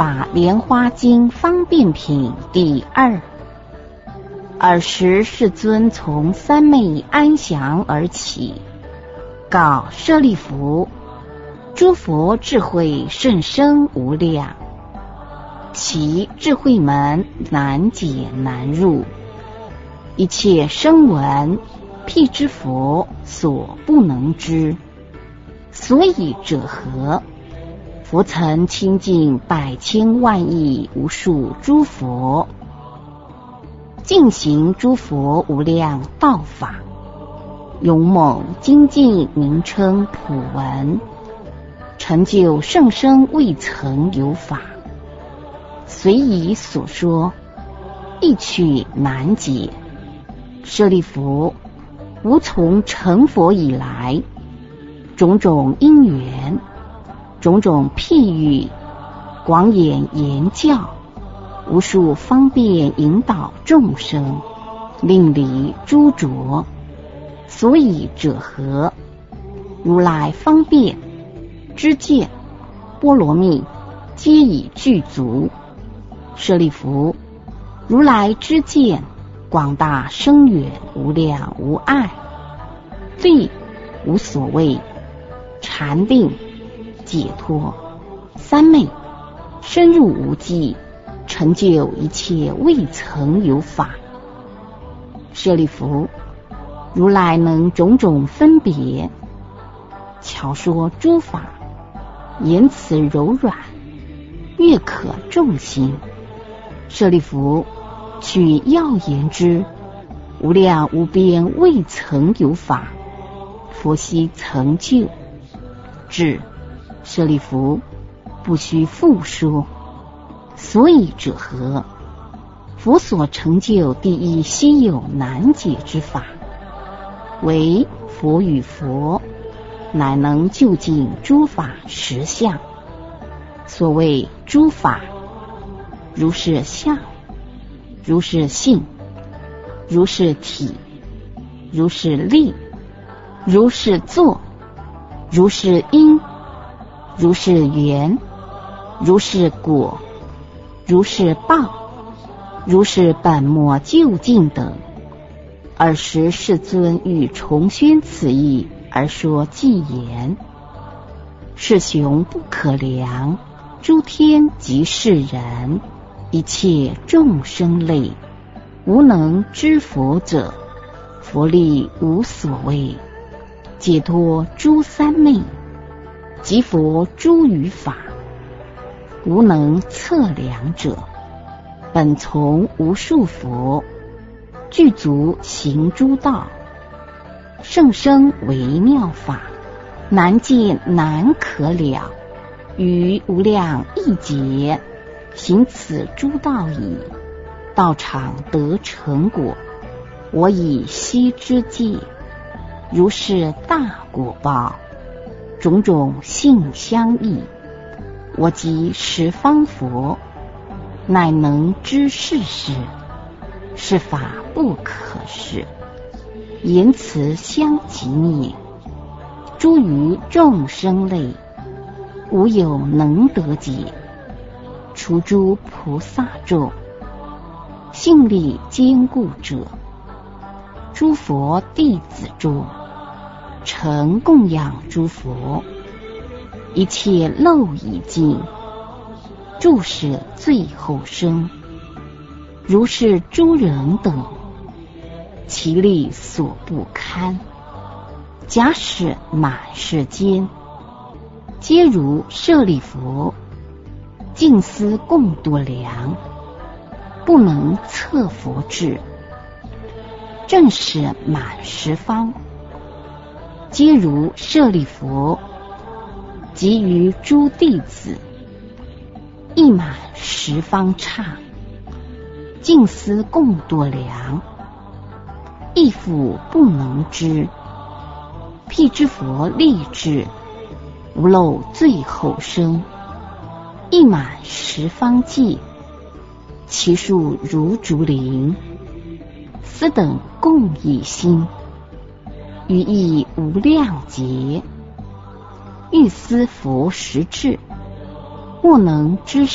法莲花经方便品第2。尔时世尊从三昧安详而起，告舍利弗：诸佛智慧甚深无量，其智慧门难解难入，一切声闻辟支佛所不能知。所以者何？佛曾亲近百千万亿无数诸佛，尽行诸佛无量道法，勇猛精进名称普闻，成就甚深未曾有法，随以所说，亦趣难解。舍利弗，吾从成佛以来，种种因缘，种种譬喻，广演言教，无数方便引导众生，令离诸浊。所以者何？如来方便知见波罗蜜，皆已具足。舍利弗，如来知见广大深远，无量无碍，对无所谓，禅定解脱三昧，深入无际，成就一切未曾有法。舍利弗，如来能种种分别，巧说诸法，言辞柔软，悦可众心。舍利弗，取要言之，无量无边未曾有法，佛悉成就。至舍利弗，不须复说。所以者何？佛所成就第一稀有难解之法，为佛与佛，乃能究竟诸法实相。所谓诸法，如是相，如是性，如是体，如是力，如是作，如是因，如是缘，如是果，如是报，如是本末究竟等。尔时世尊欲重宣此义，而说偈言：是雄不可量，诸天及世人，一切众生类，无能知佛者，佛力无所谓，解脱诸三昧，即佛诸语法，无能测量者，本从无数佛，具足行诸道，甚深微妙法，难见难可了，于无量亿劫行此诸道矣，道场得成果，我以悉知戒，如是大果报，种种性相异，我即十方佛，乃能知世事，是法不可示，言辞相即灭，诸于众生类，无有能得解，除诸菩萨众，性力坚固者，诸佛弟子中，诚供养诸佛，一切漏已尽，住舍最后生。如是诸人等，其力所不堪，假使满世间，皆如舍利弗，尽思共度量，不能测佛智。正使满十方，皆如舍利弗，及于诸弟子，亦满十方刹，尽思共度量，亦复不能知。辟支佛立志，无漏最后生，亦满十方界，其数如竹林。斯等共一心，于意无量劫，欲思佛实智，莫能知少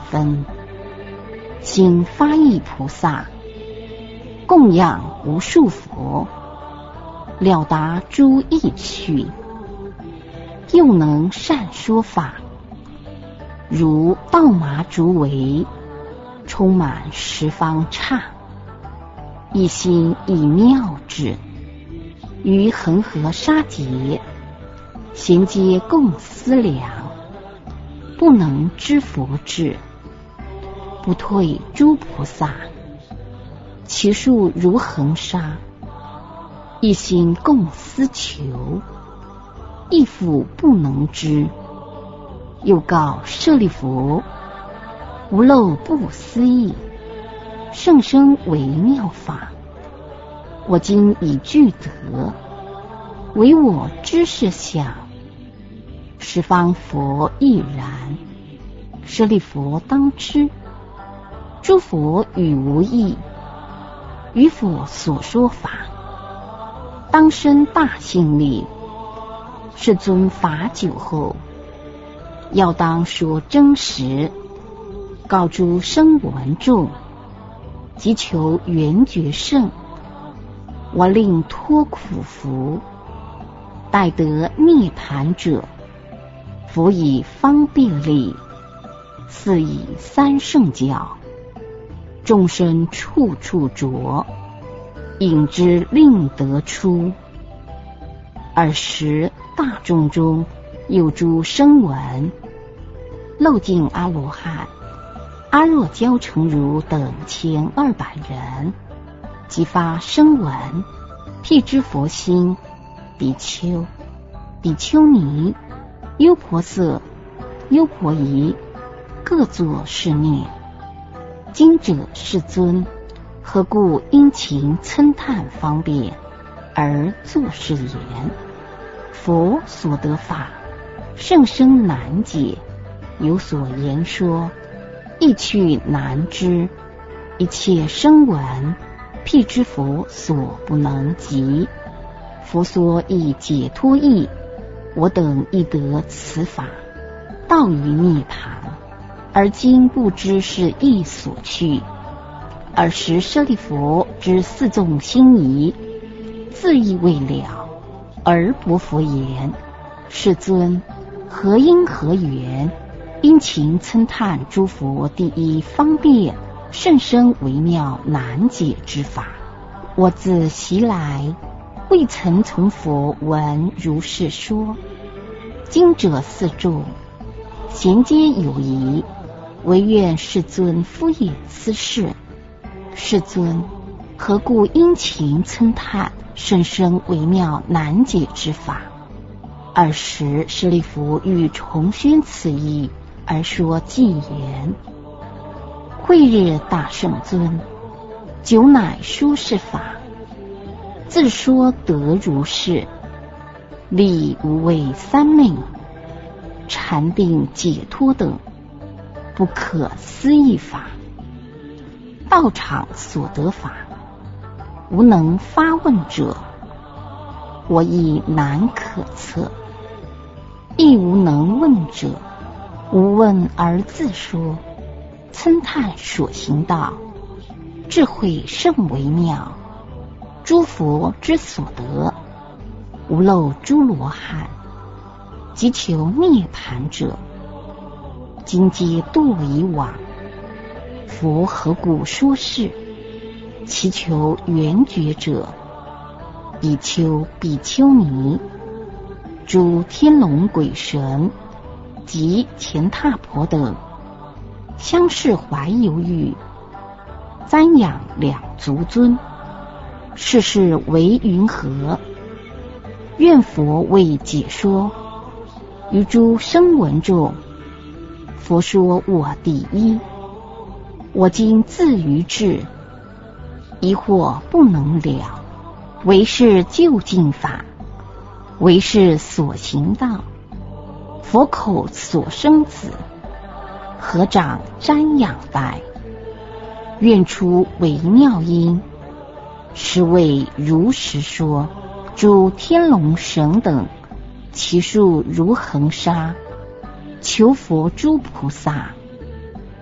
分。心发意菩萨，供养无数佛，了达诸意趣，又能善说法，如稻麻竹围，充满十方刹，一心以妙智，于恒河沙劫，衔接共思量，不能知佛智，不退诸菩萨，其数如恒沙，一心共思求，亦复不能知。又告舍利弗，无漏不思议，甚深微妙法，我今已具得，唯我知是想，十方佛亦然。舍利弗当知，诸佛语无异，于佛所说法，当生大信力。世尊法久后，要当说真实，告诸声闻众，即求圆觉胜，我令脱苦服，待得涅盘者，佛以方便力，四以三圣教，众生处处着，引之令得出。尔时大众中有诸声闻，漏尽阿罗汉、阿若憍成如等1200人，即发声闻，辟支佛心，比丘、比丘尼、优婆塞、优婆夷，各作是念：今者世尊，何故殷勤称叹方便，而作是言？佛所得法，甚深难解，有所言说，亦去难知。一切声闻，辟支佛所不能及。佛说亦解脱义，我等亦得此法，到于涅盘，而今不知是义所去。尔时舍利弗知四众心疑，自意未了，而薄佛言：世尊，何因何缘，殷勤称叹诸佛第一方便甚深微妙难解之法，我自习来未曾从佛闻如是说。今者四众衔接有疑，唯愿世尊敷衍此事。世尊，何故殷勤称叹甚深微妙难解之法？尔时舍利弗欲重宣此意，而说偈言：慧日大圣尊，久乃说是法，自说得如是，力无畏三昧、禅定解脱等不可思议法，道场所得法，无能发问者，我亦难可测；亦无能问者，无问而自说，称叹所行道，智慧甚微妙，诸佛之所得，无漏诸罗汉，即求涅盘者，今皆堕以往。佛何故说是？其求圆觉者，比丘、比丘尼，诸天龙鬼神及乾闼婆等，相视怀犹豫，瞻仰两足尊，世事为云何？愿佛为解说。于诸声闻众，佛说我第一。我今自于智，疑惑不能了，唯是究竟法，唯是所行道。佛口所生子，合掌瞻仰拜，愿出微妙音，实为如实说。诸天龙神等，其数如恒沙，求佛诸菩萨，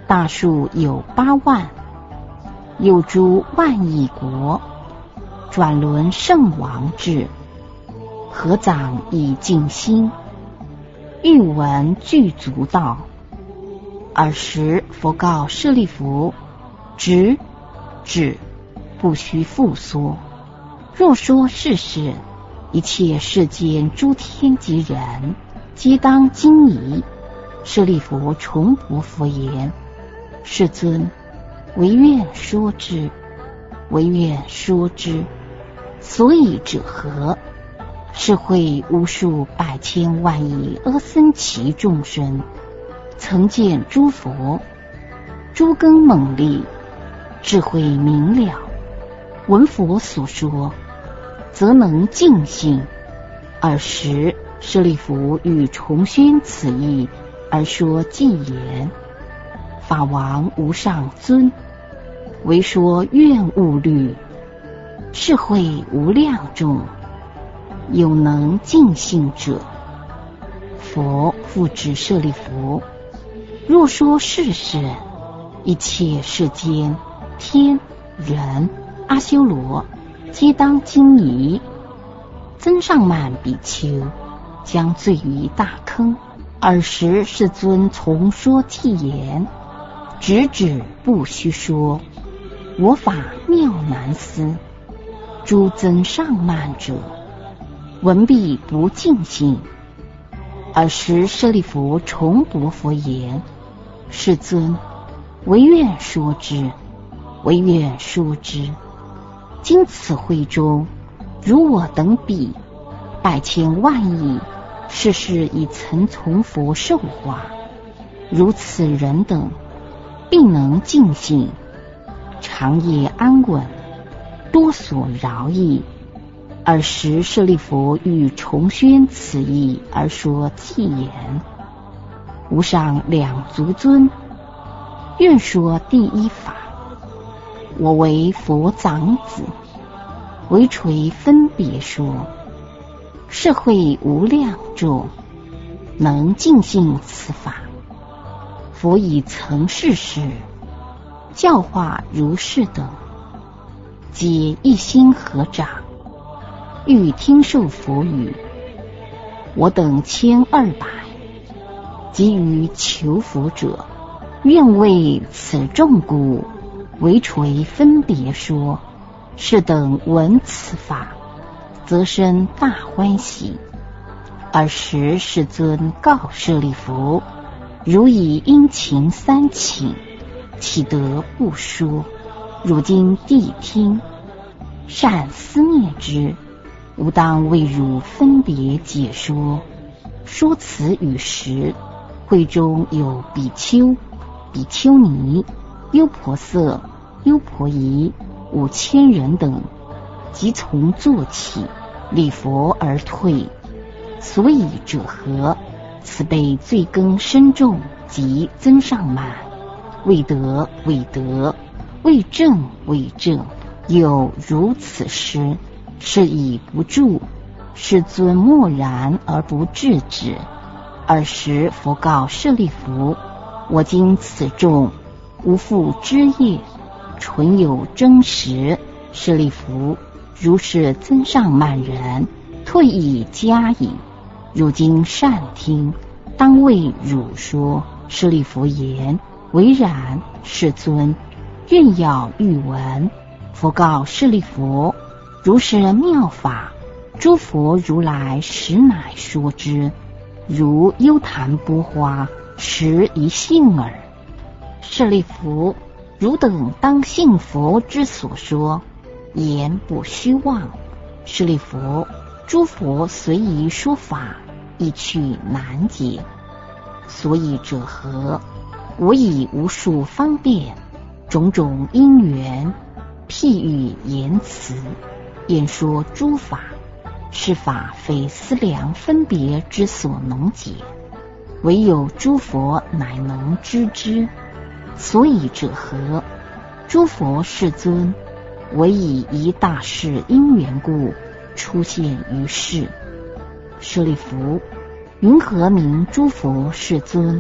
大数有8万，有诸万亿国，转轮圣王至，合掌以静心，欲闻具足道。尔时佛告舍利弗：止，不须复说。若说是事，一切世间诸天及人，皆当惊疑。舍利弗重不复言。世尊，唯愿说之，唯愿说之。所以者何？是会无数百千万亿阿僧祇众生，曾见诸佛，诸根猛利，智慧明了，闻佛所说，则能尽信。尔时舍利弗欲重宣此意，而说偈言：法王无上尊，唯说愿物律，智慧无量众，有能尽信者。佛复指舍利弗：若说是事，一切世间天人阿修罗，皆当惊疑。增上慢比丘将坠于大坑。尔时世尊从说偈言：止，不须说。我法妙难思，诸增上慢者，闻必不尽信。尔时舍利弗重驳佛言：世尊，唯愿说之，唯愿说之。今此会中，如我等彼百千万亿，世世已曾从佛受化，如此人等，并能尽信，长夜安稳，多所饶益。尔时舍利弗欲重宣此意，而说偈言：无上两足尊，愿说第一法。我为佛长子，唯垂分别说，是会无量众，能尽信此法。佛以曾世时，教化如是等，皆一心合掌，欲听受佛语。我等1200，及于求佛者，愿为此众故，唯垂分别说。是等闻此法，则生大欢喜。尔时世尊告舍利弗：如以殷勤3请，岂得不说？汝今谛听，善思念之，吾当为汝分别解说。说此语时，会中有比丘、比丘尼、优婆塞、优婆夷5000人等，即从坐起，礼佛而退。所以者何？此辈罪根深重，及增上慢，未得，未正，有如此失，是以不住。世尊默然而不制止。尔时佛告舍利弗：我今此众，无复知业，纯有真实。舍利弗，如是增上慢人，退以加矣。如今善听，当为汝说。舍利弗言：唯然，世尊，愿要欲闻。佛告舍利弗：如是妙法，诸佛如来实乃说之，如幽檀波花，实一信耳。舍利弗，汝等当信佛之所说，言不虚妄。舍利弗，诸佛随宜说法，亦去难解。所以者何？我以无数方便，种种因缘，譬喻言辞，演说诸法。是法非思量分别之所能解，唯有诸佛乃能知之。所以者何？诸佛世尊，唯以一大事因缘故，出现于世。舍利弗，云何名诸佛世尊？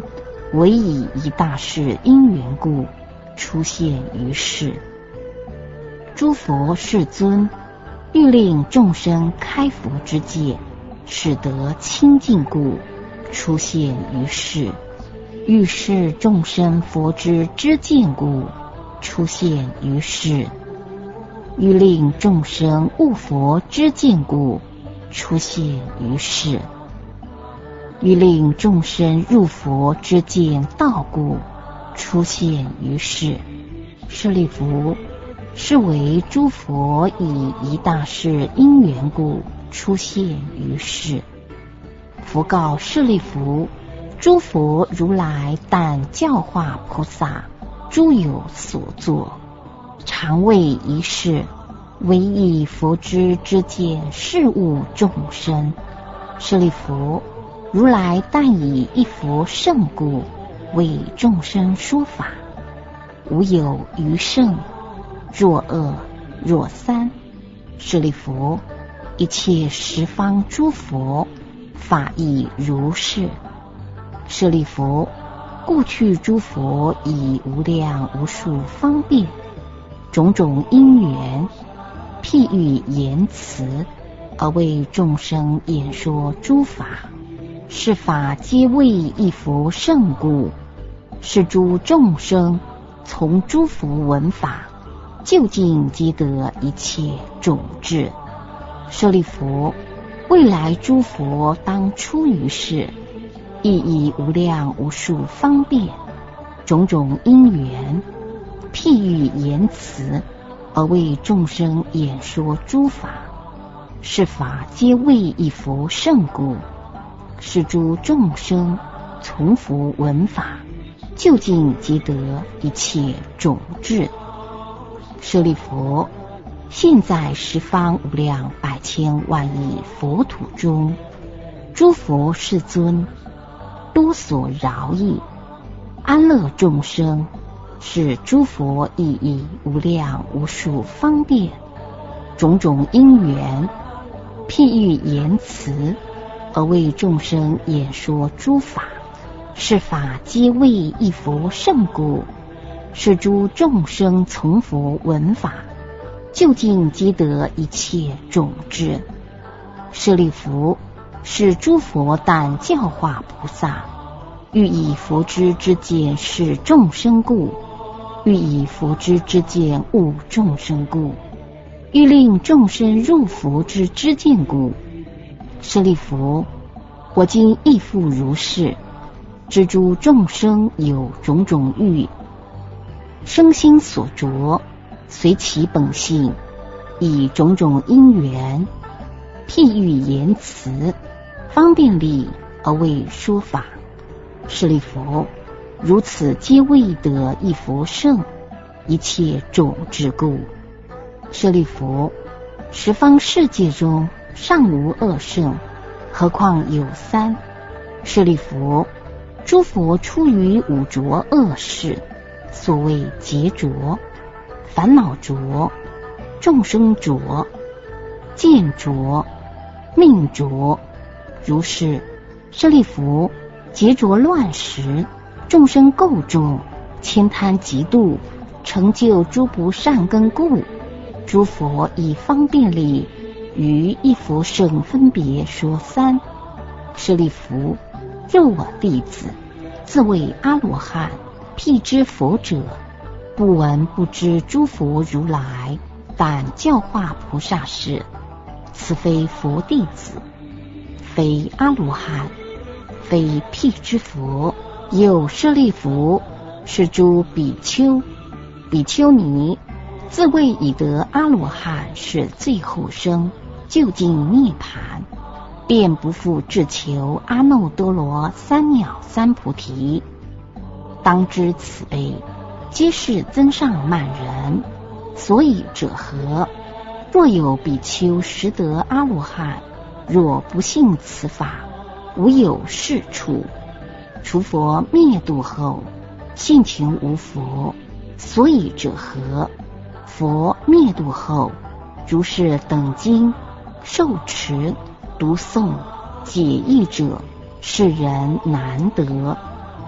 唯以一大事因缘故出现于世。诸佛世尊欲令众生开佛之戒，使得清净故出现于世；欲示众生佛之知见故出现于世；欲令众生悟佛知见故出现于世；欲令众生入佛之见道故出现于世。舍利弗，是为诸佛以一大事因缘故出现于世。佛告舍利弗：诸佛如来但教化菩萨诸有所作，常为一事，唯以佛之知见事物众生。舍利弗，如来但以一佛圣故为众生说法，无有余圣，若二若三。舍利弗，一切十方诸佛法亦如是。舍利弗，过去诸佛以无量无数方便种种因缘譬喻言辞，而为众生演说诸法，是法皆为一佛圣故，是诸众生从诸佛闻法，究竟皆得一切种智。舍利弗，未来诸佛当出于世，亦以无量无数方便种种因缘譬喻言辞，而为众生演说诸法，是法皆为一佛圣故，是诸众生从佛闻法，究竟皆得一切种智。舍利弗，现在十方无量百千万亿佛土中，诸佛世尊多所饶益，安乐众生，是诸佛亦以无量无数方便种种因缘譬喻言辞，而为众生演说诸法，是法皆为一佛圣故，是诸众生从佛闻法，究竟皆得一切种智。舍利弗，是诸佛但教化菩萨，欲以佛之知见示众生故，欲以佛之知见悟众生故，欲令众生入佛之知见故。舍利弗，我今亦复如是，知诸众生有种种欲，生心所着，随其本性，以种种因缘譬喻言辞，方便力而为说法。舍利弗，如此皆为得一佛圣，一切种智故。舍利弗，十方世界中尚无二圣，何况有三？舍利弗，诸佛出于五浊恶世，所谓劫浊、烦恼浊、众生浊、见浊、命浊。如是，舍利弗，劫浊乱时，众生垢重，悭贪嫉妒，成就诸不善根故，诸佛以方便力于一佛圣分别说三。舍利弗，若我弟子自谓阿罗汉，辟支佛者，不闻不知诸佛如来但教化菩萨事，此非佛弟子，非阿罗汉，非辟支佛。有舍利弗，是诸比丘、比丘尼，自谓已得阿罗汉是最后生，究竟涅盘，便不复至求阿耨多罗三藐三菩提。当知此辈皆是增上慢人，所以者何？若有比丘实得阿罗汉，若不信此法，无有是处。除佛灭度后，现前无佛，所以者何？佛灭度后，如是等经受持读诵解义者，是人难得。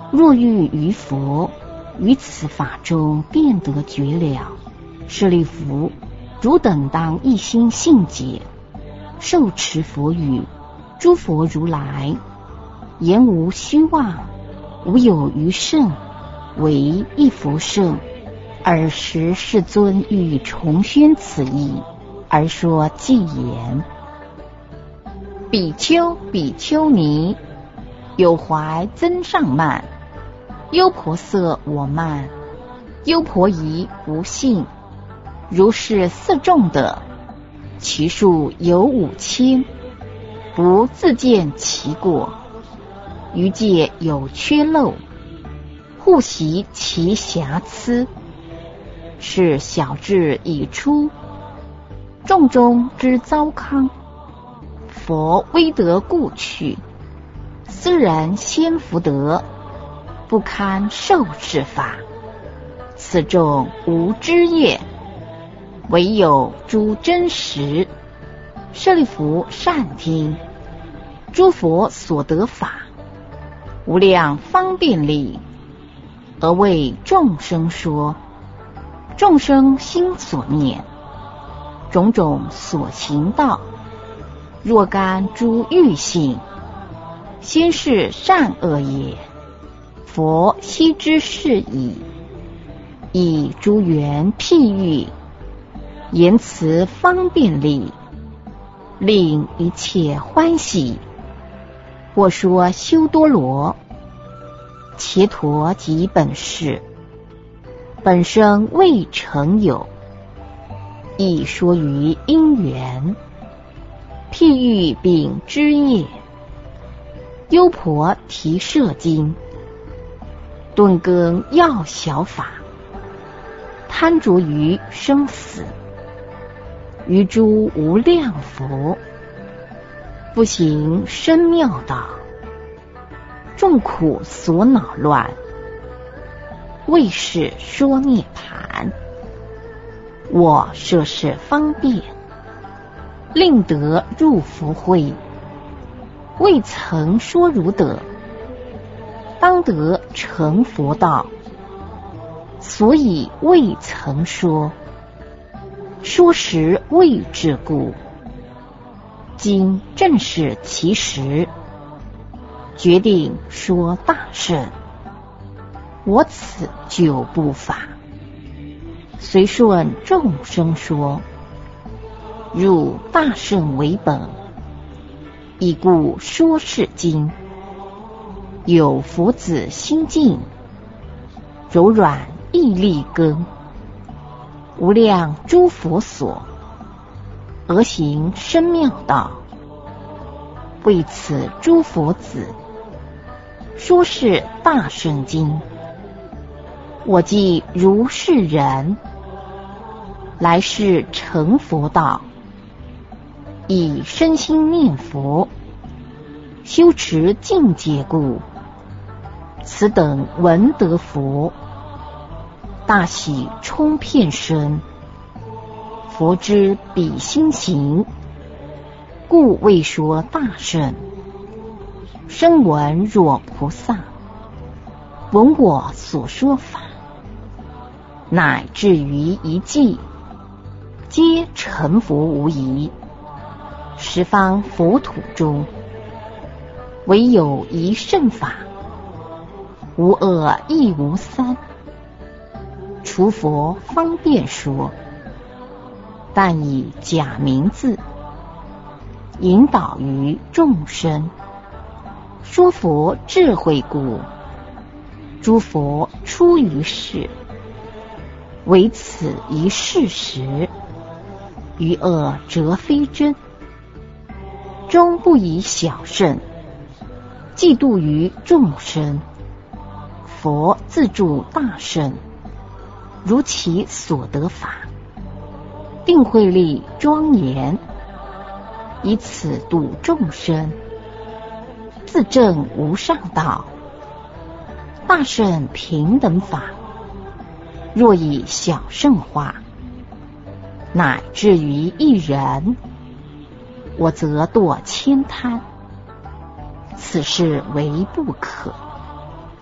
若欲于佛，于此法中便得觉了。舍利弗，汝等当一心信解，受持佛语。诸佛如来言无虚妄，无有余圣，唯一佛圣。尔时世尊欲重宣此义，而说偈言：比丘比丘尼，有怀增上慢，优婆塞我慢，优婆夷无信。如是四众的，其数有5000，不自见其过。于界有缺漏，互习其瑕疵。是小智已出，众中之糟糠。佛威德故去，斯人先福德，不堪受是法。此众无知业，唯有诸真实。舍利弗，善听，诸佛所得法，无量方便力，而为众生说。众生心所念，种种所行道，若干诸欲性，先是善恶也。佛悉知是矣，以诸缘譬喻，言辞方便力，令一切欢喜。或说修多罗，伽陀及本事，本生未成有，亦说于因缘，譬喻秉枝叶。优婆提舍经，顿更要小法，贪着于生死，于诸无量佛，不行深妙道，众苦所恼乱，为是说涅盘。我设是方便，令得入佛会，未曾说汝等，当得成佛道，所以未曾说。说时未至故，今正是其时，决定说大圣。我此九部法，随顺众生说，入大圣为本，以故说是经。有佛子心境，柔软毅力根，无量诸佛所，而行深妙道。为此诸佛子，说是大圣经。我既如是人，来世成佛道，以身心念佛，修持境界故，此等闻得佛，大喜充遍身。佛知彼心行，故未说大圣。声闻若菩萨，闻我所说法，乃至于一际，皆成佛无疑。十方佛土中，唯有一圣法，无二亦无三。除佛方便说，但以假名字，引导于众生。说佛智慧故，诸佛出于世，唯此一事实，于恶则非真。终不以小圣，嫉妒于众生。佛自助大圣，如其所得法，定慧力庄严，以此度众生，自证无上道。大圣平等法，若以小圣化，乃至于一人，我则堕千贪，此事为不可。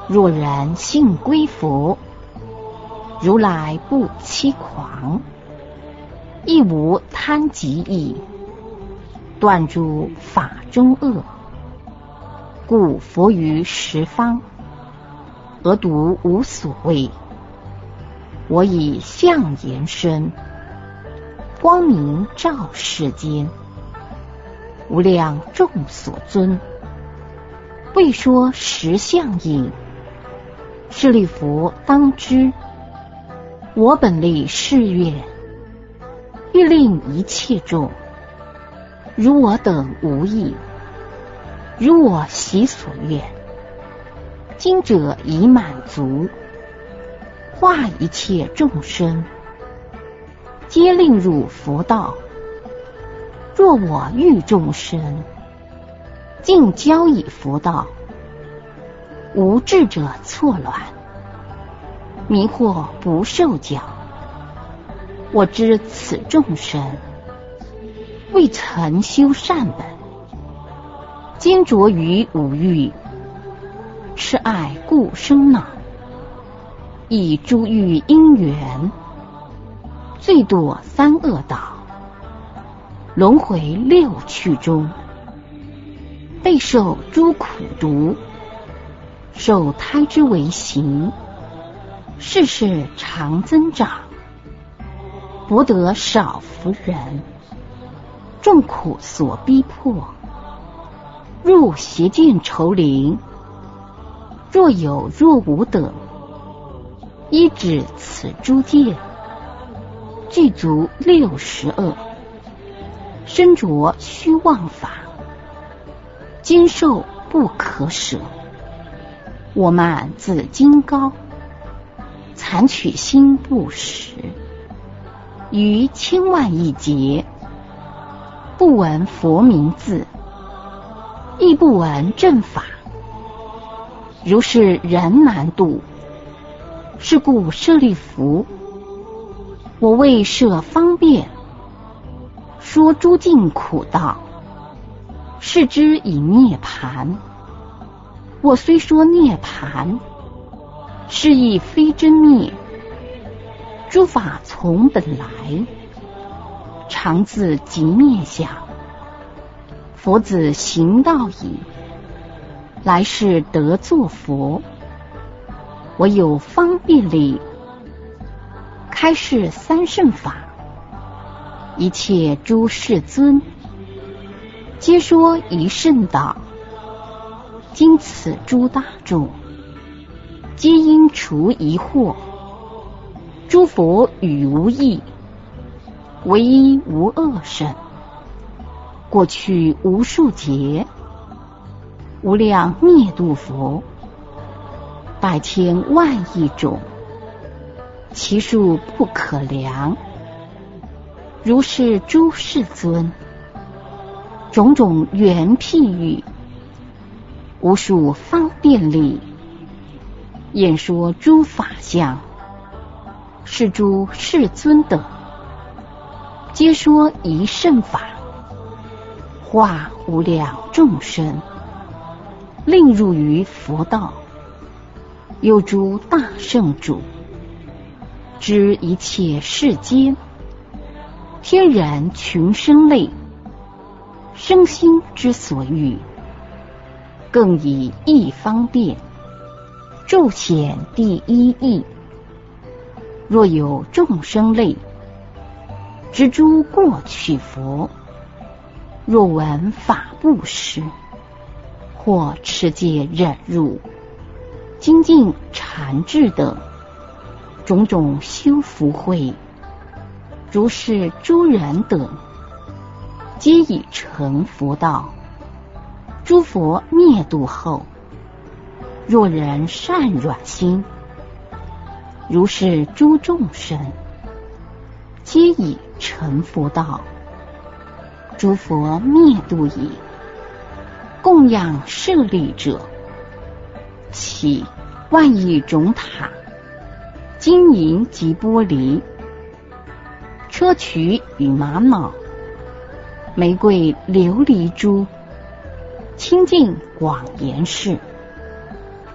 若人信归佛，如来不欺狂，亦无贪极意，断诸法中恶。故佛于十方，而独无所谓。我以相延伸，光明照世间，无量众所尊。未说实相应，舍利弗当知，我本立誓愿，欲令一切众如我等无异，如我习所愿，今者已满足，化一切众生，皆令入佛道。若我欲众生尽教以佛道，无智者错乱，迷惑不受教。我知此众生未曾修善本，坚着于五欲，痴爱故生恼，以诸欲因缘，最堕三恶道，轮回六趣中，备受诸苦毒，受胎之为形，世世常增长，博得少福人，众苦所逼迫，入邪见愁林。若有若无等，依止此诸戒，具足60恶，身着虚妄法，经受不可舍。我慢自今高，残取心不实，于千万亿劫，不闻佛名字，亦不闻正法，如是人难度。是故舍利弗，我为设方便，说诸尽苦道，是之以涅盘。我虽说涅盘，是亦非真灭。诸法从本来，常自即灭相。佛子行道矣，来世得作佛。我有方便力，开示三圣法，一切诸世尊，皆说一圣道。今此诸大众，皆应除疑惑。诸佛语无异，唯一无恶圣。过去无数劫，无量灭度佛，百千万亿种，其数不可量。如是诸世尊，种种缘譬喻，无数方便力，演说诸法相。是诸世尊等，皆说一圣法，化无量众生，令入于佛道。有诸大圣主，知一切世间，天人群生类，生心之所欲，更以一方便，骤显第一义。若有众生类，知诸过去佛，若闻法布施，或持戒忍辱，精进禅智等，种种修福慧，如是诸人等，皆已成佛道。诸佛灭度后，若人善软心，如是诸众生，皆已成佛道。诸佛灭度已，供养舍利者，起万亿种塔，金银及玻璃，砗磲与玛瑙，玫瑰琉璃珠，清净广严饰，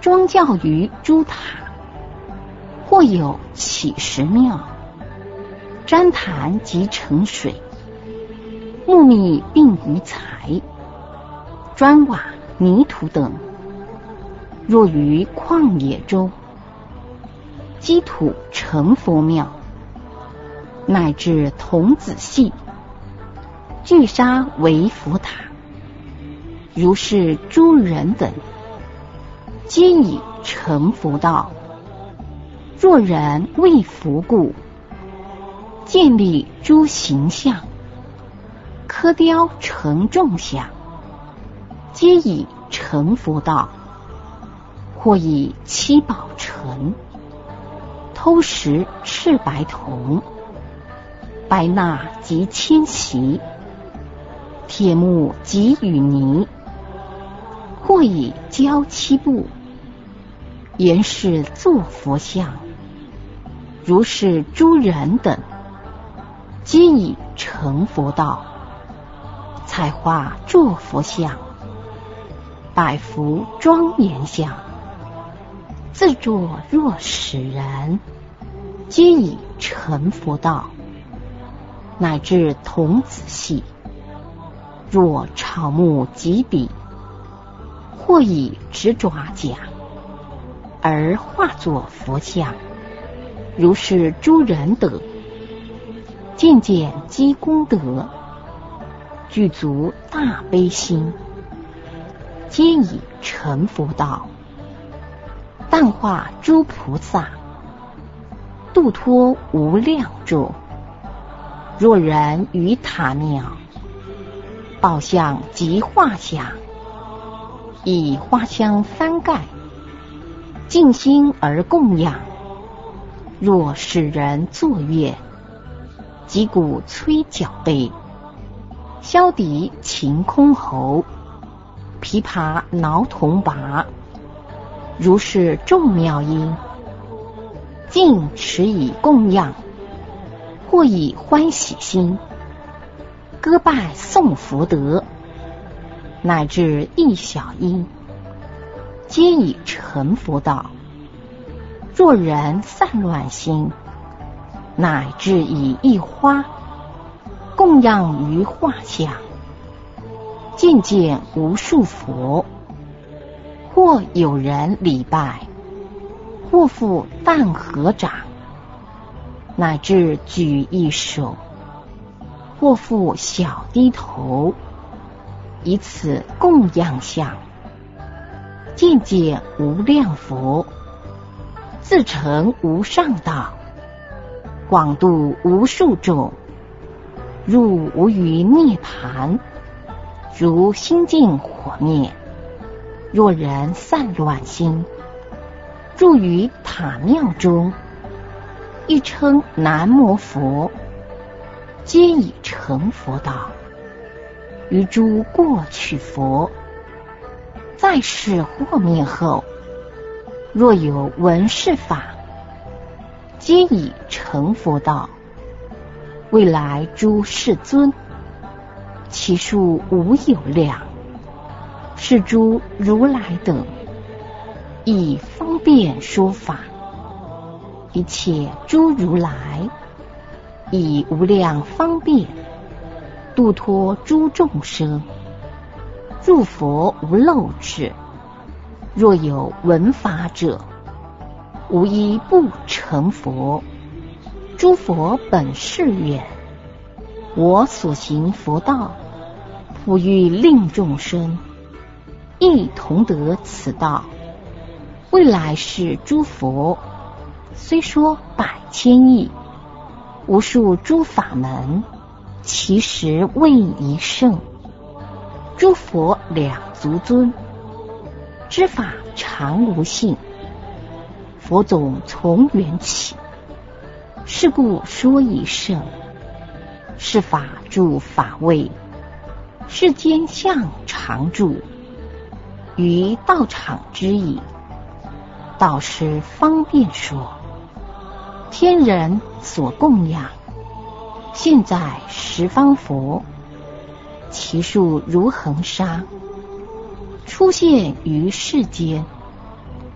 庄教于诸塔，或有起石庙，毡坛即盛水，木密并于材，砖瓦泥土等。若于旷野中，积土成佛庙，乃至童子系，聚沙为佛塔。如是诸人等，皆已成佛道。若人为佛故，建立诸形象，刻雕成众像，皆已成佛道。或以七宝成，偷食赤白铜，白蜡及铅锡，铁木及雨泥，或以胶漆布，严饰作佛像。如是诸人等，皆已成佛道。彩画作佛像，百幅庄严像，自作若使人，皆已成佛道。乃至童子系，若草木及笔，或以指爪甲，而化作佛像。如是诸人等，渐渐积功德，具足大悲心，皆已成佛道。但化诸菩萨，度脱无量众。若人于塔庙，宝像及画像，以花香翻盖，静心而供养。若使人作乐，击鼓吹角贝，箫笛琴箜篌，琵琶挠铜拔，如是众妙音，尽持以供养。或以欢喜心，歌拜颂福德，乃至一小音，皆已成佛道。若人散乱心，乃至以一花供养于画像，渐渐无数佛。或有人礼拜，或复但合掌，乃至举一手，或复小低头，以此供养像，渐渐无量佛，自成无上道，广度无数众，入无余涅盘，如心尽火灭。若人散乱心，入于塔庙中，一称南无佛，皆已成佛道。于诸过去佛，在世或灭后，若有闻是法，皆已成佛道。未来诸世尊，其数无有量。是诸如来等，以方便说法。一切诸如来，以无量方便，度脱诸众生，入佛无漏智。若有闻法者，无一不成佛。诸佛本誓愿，我所行佛道，普欲令众生亦同得此道。未来世诸佛，虽说百千亿，无数诸法门，其实未一圣。诸佛两足尊，知法常无性。佛总从缘起，是故说一圣。是法住法位，世间相常住。于道场之意，道师方便说。天人所供养，现在十方佛，其数如恒沙，出现于世间，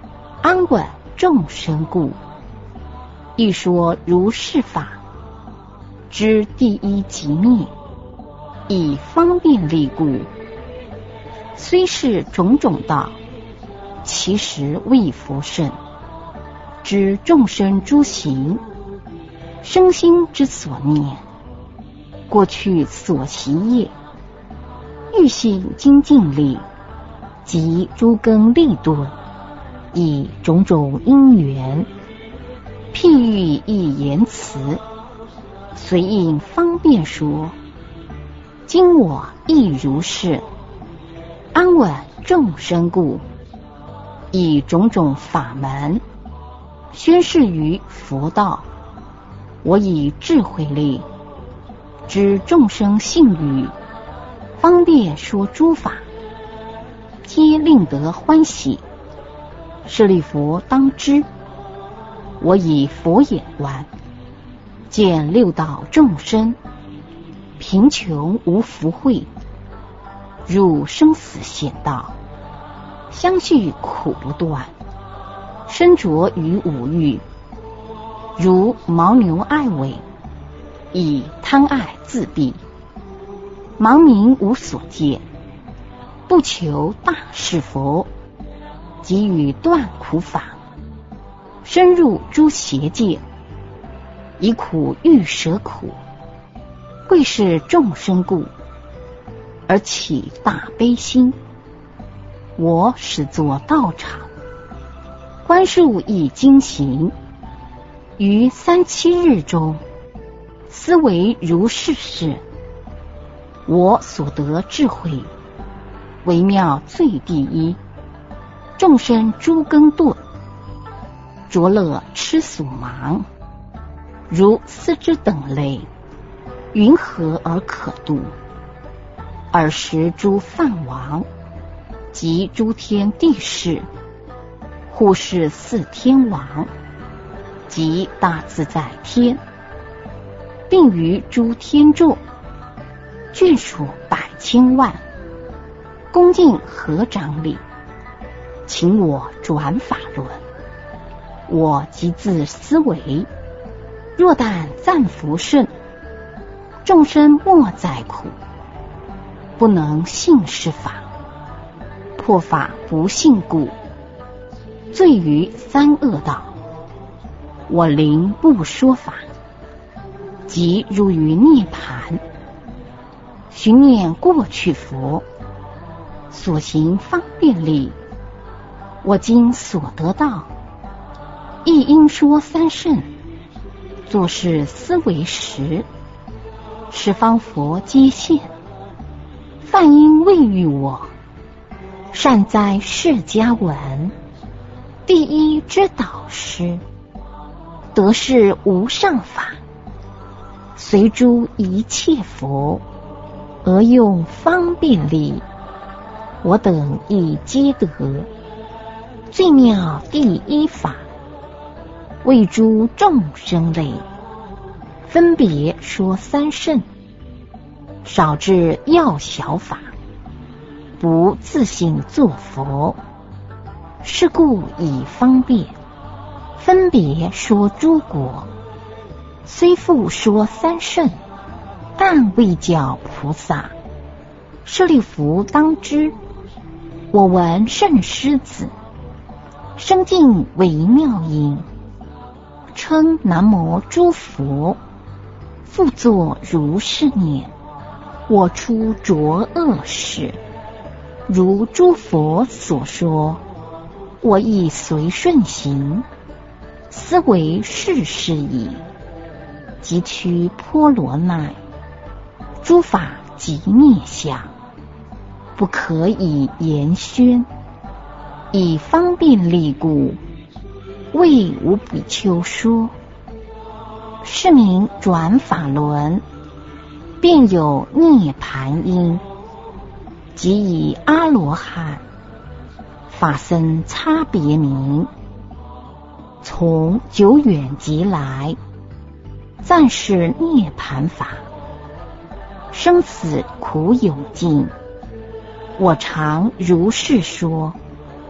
安稳众生故。一说如是法，知第一即灭，以方便利故。虽是种种道，其实未复甚。知众生诸行，生心之所念，过去所习业，欲性精进力，及诸根利钝，以种种因缘，譬喻一言辞，随应方便说。今我亦如是，安稳众生故，以种种法门宣示于佛道。我以智慧力，知众生性语，方便说诸法，皆令得欢喜。舍利弗当知，我以佛眼观，见六道众生，贫穷无福慧，入生死险道，相续苦不断，身着于五欲，如牦牛爱尾，以贪爱自蔽，盲冥无所见，不求大士佛，给予断苦法，深入诸邪界，以苦欲舍苦，贵是众生故，而起大悲心。我始作道场，观数亦经行，于3-7日中，思维如是事。我所得智慧，微妙最第一。众生诸根钝，着乐痴所盲，如斯之等类，云何而可度？尔时诸梵王及诸天帝释，护世四天王及大自在天，并于诸天众，眷属100千万，恭敬合掌礼，请我转法轮。我即自思维，若但赞福甚，众生莫再苦，不能信是法，破法不信故，罪于3恶道。我临不说法，即入于涅盘，寻念过去佛所行方便力。我今所得道，亦应说3圣，作是思维时，十方佛皆现，梵音未遇我，善哉释迦文，第一之导师，得是无上法，随诸一切佛，而用方便力，我等亦皆得。最妙第一法，为诸众生类，分别说3圣，少至要小法，不自性作佛。是故以方便，分别说诸国，虽复说3圣，但未教菩萨。舍利弗当知，我闻圣狮子生尽微妙音，称南无诸佛，复作如是念。我出浊恶世，如诸佛所说，我亦随顺行，思为是事矣。即趋波罗奈，诸法即灭相，不可以言宣。以方便力故，为无比丘说，是名转法轮，便有涅盘音。即以阿罗汉法僧差别名，从久远即来，暂是涅盘法，生死苦有尽。我常如是说，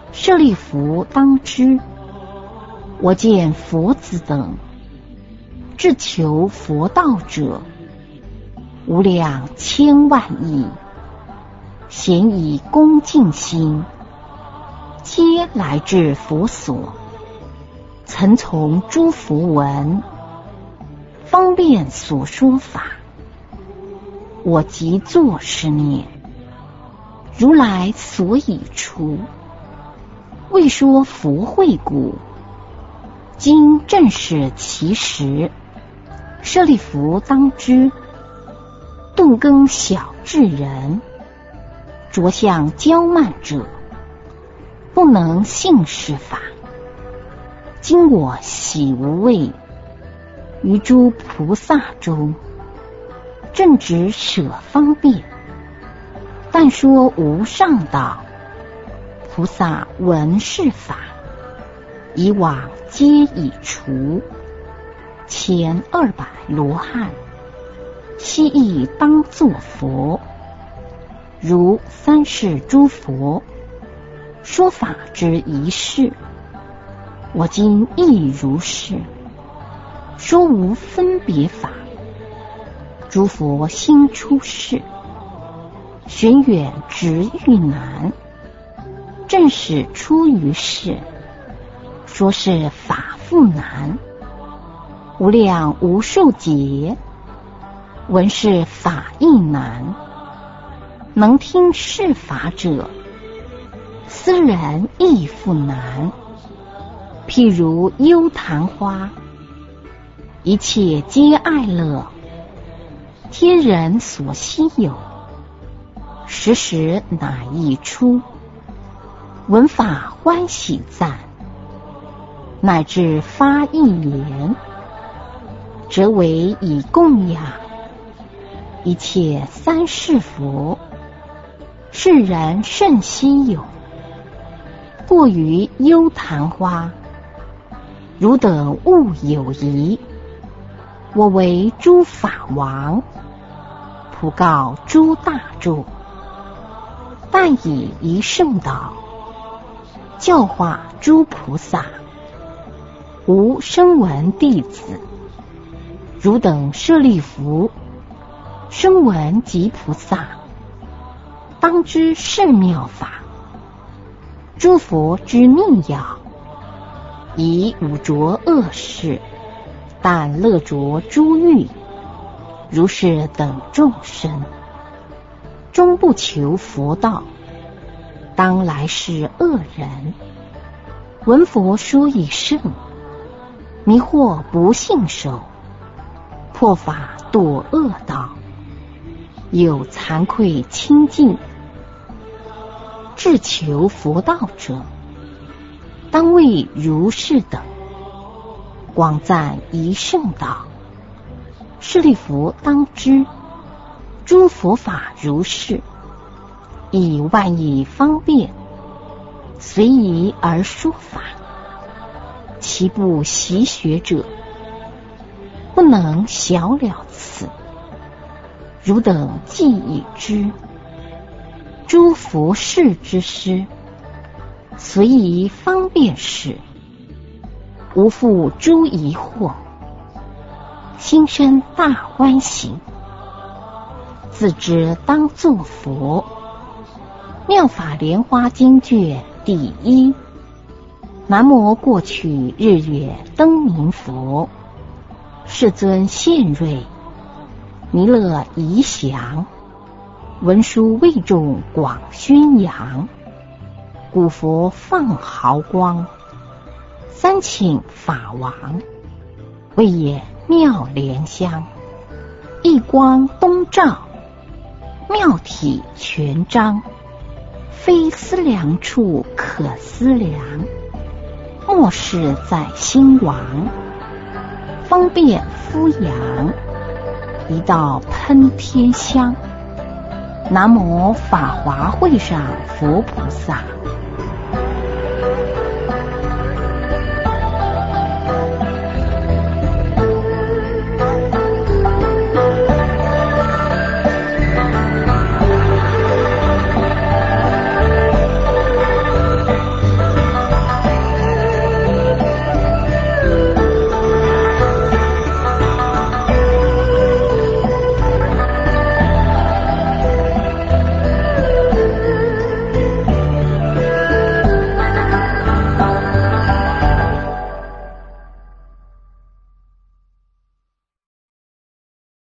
舍利弗，当知，我见佛子等至求佛道者，无量千万亿，咸以恭敬心，皆来至佛所，曾从诸佛闻，方便所说法。我即作是念：如来所以出，未说佛慧故。今正是其时，舍利弗，当知，顿更小智人，着相骄慢者，不能信是法。今我喜无畏，于诸菩萨中，正直舍方便，但说无上道。菩萨闻是法，以往皆已除。前200罗汉，悉亦当作佛。如三世诸佛说法之一事，我今亦如是，说无分别法。诸佛心出世，玄远直欲难，正始出于世，说是法复难。无量无数劫，闻是法亦难。能听是法者，斯人亦复难。譬如幽昙花，一切皆爱乐，天人所希有，时时乃一出，闻法欢喜赞，乃至发一言，则为以供养一切三世佛。世人甚希有，过于幽昙花。汝等勿有疑，我为诸法王，普告诸大众，但以一圣道，教化诸菩萨。吾声闻弟子，汝等舍利弗，声闻及菩萨，当知是妙法。诸佛之密要，以五浊恶事，但乐着诸欲，如是等众生，终不求佛道，当来世恶人。闻佛说以圣，迷惑不信守，破法堕恶道，有惭愧清净，至求佛道者，当为如是等。广赞一圣道。舍利弗，当知，诸佛法如是，以万亿方便，随宜而说法。其不习学者，不能晓了此。汝等既已知，诸佛事之师，随宜方便事，无复诸疑惑，心生大欢喜，自知当作佛。妙法莲华经卷第1。南无过去日月灯明佛，世尊现瑞，弥勒仪祥，文殊为众广宣扬，古佛放毫光，三请法王，为也妙莲香，一光东照，妙体全彰，非思量处可思量，末世在心王，方便敷养，一道喷天香。南无法华会上佛菩萨。